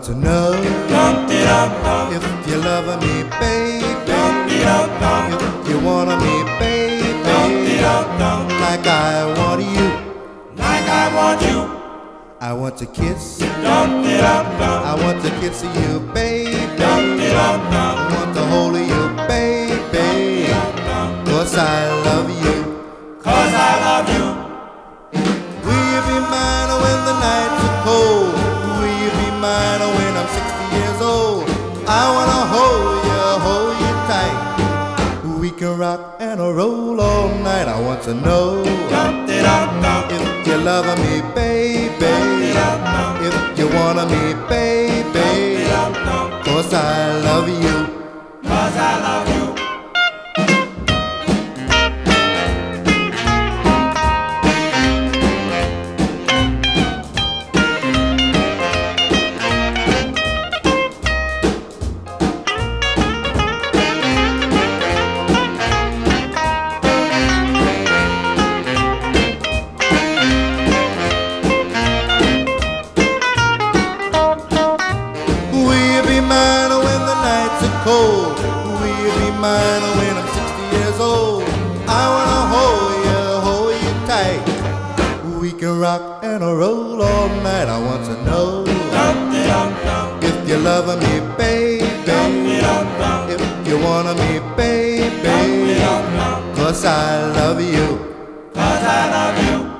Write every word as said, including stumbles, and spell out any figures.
to know if you're loving me, baby. If you wanna me, baby, like I want you. Like I want you. I want to kiss. I want to kiss you, baby. I want to hold you, baby. Cause I love you. Cause I love you. Will you be mine when the nights are cold? Will you be mine when I'm sixty years old? I wanna hold you, hold you tight. We can rock and roll all night. I want to know if you're loving me, baby. If you wanna me, baby. Cause I love you. Cause I love you. Cold. Will you be mine when I'm sixty years old? I wanna hold you, hold you tight. We can rock and roll all night. I want to know if you're loving me, baby. If you wanna me, baby. Cause I love you. Cause I love you.